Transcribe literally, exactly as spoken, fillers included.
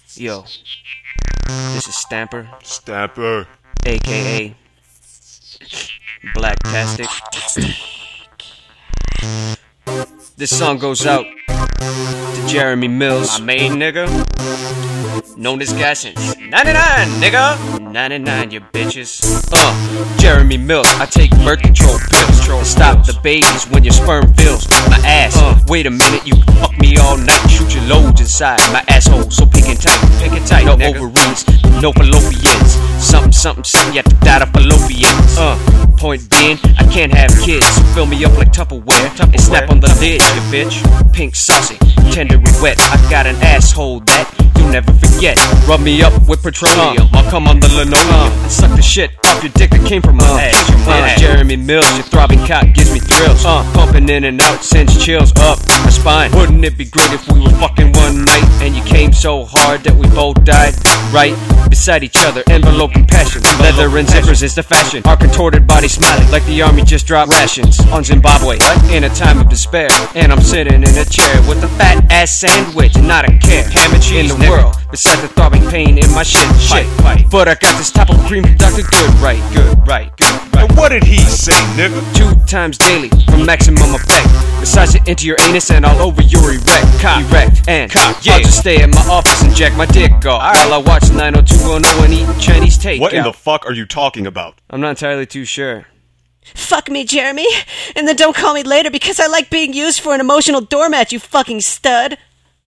Yo, this is Stamper, Stamper, aka Black Tastic. This song goes out to Jeremy Mills, my main nigga. Known this guy since ninety-nine, nigga. ninety-nine, you bitches. Uh, Jeremy Mills, I take birth control pills to stop the babies when your sperm fills my ass. Uh, wait a minute, you can fuck me all night. Shoot your loads inside my asshole, so pink and tight, pink and tight. No nigga. Ovaries, no fallopians. Something, something, something, you have to die to fallopians. Uh, point being, I can't have kids, so fill me up like Tupperware, Tupperware. And snap on the lid, you bitch. Pink saucy, tender and wet. I got an asshole that you'll never forget. Rub me up with petroleum, uh, I'll come on the linoleum and suck the shit off your dick that came from my uh, ass. Your uh, Jeremy Mills, your throbbing cock gives me thrills. Uh, pumping in and out sends chills up my spine. Wouldn't it be great if we were fucking one night and you came so hard that we both died right beside each other, envelope and passion. Leather and zippers is the fashion. Our contorted body smiling like the army just dropped rations on Zimbabwe. What? In a time of despair, and I'm sitting in a chair with a fat ass sandwich and not a care. Ham and cheese in the world, besides the throbbing pain in my shit, shit. Pipe. But I got this top of cream from Doctor Good, right, good, right, good, right. And what did he say, nigga? Two times daily from maximum effect. Massage it into your anus and all over your erect, cock, erect, and cock. Yeah. I'll just stay at my office and jack my dick off right, while I watch nine oh two one oh and eat Chinese takeout. What in the fuck are you talking about? I'm not entirely too sure. Fuck me, Jeremy, and then don't call me later because I like being used for an emotional doormat, you fucking stud.